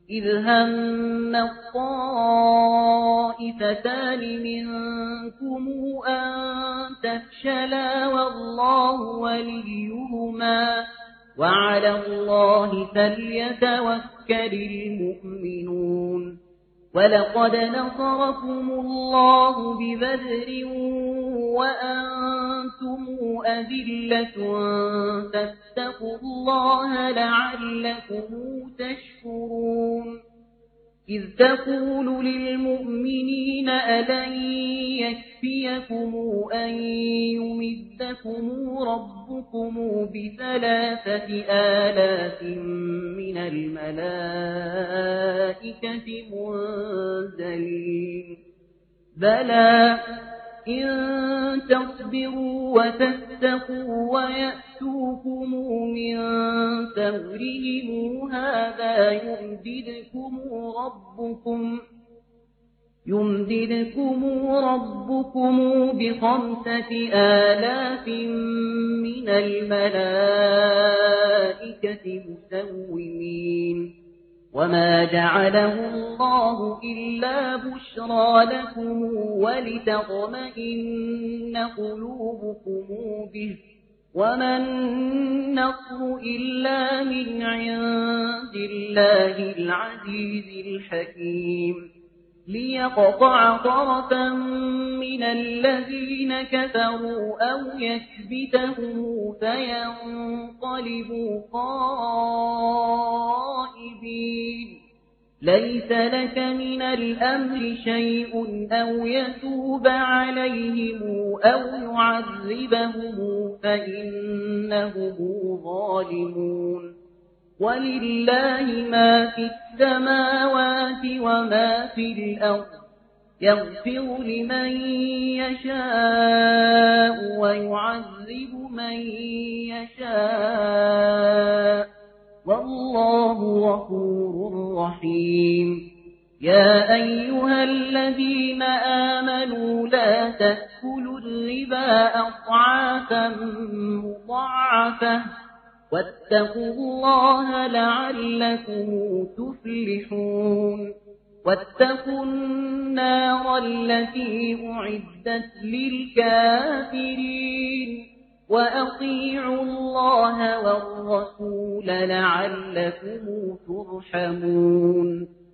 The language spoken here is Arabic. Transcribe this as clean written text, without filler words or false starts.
إذ هم الطائفتان منكم أن تفشلا والله وليهما وعلى الله فليتوكل المؤمنون ولقد نصركم الله ببدر وأنتم أذلة فاتقوا الله لعلكم تشكرون إذ تقول للمؤمنين ألن يكفيكم أن يمدكم ربكم ب3,000 من الملائكة منزلين بلى إن تصبروا وتتقوا ويأتوكم من فورهم هذا يمددكم ربكم ب5,000 من الملائكة مسومين وما جعله الله إلا بشرى لكم ولتطمئن قلوبكم به وما النصر إلا من عند الله العزيز الحكيم ليقطع طرفا من الذين كفروا أو يكبتهم فينقلبوا خائبين ليس لك من الأمر شيء أو يتوب عليهم أو يعذبهم فإنهم ظالمون ولله ما في السماوات وما في الأرض يغفر لمن يشاء ويعذب من يشاء والله غفور رحيم يا أيها الذين آمنوا لا تأكلوا الربا أضعافا مضاعفة واتقوا الله لعلكم تفلحون واتقوا النار التي أعدت للكافرين وأطيعوا الله والرسول لعلكم ترحمون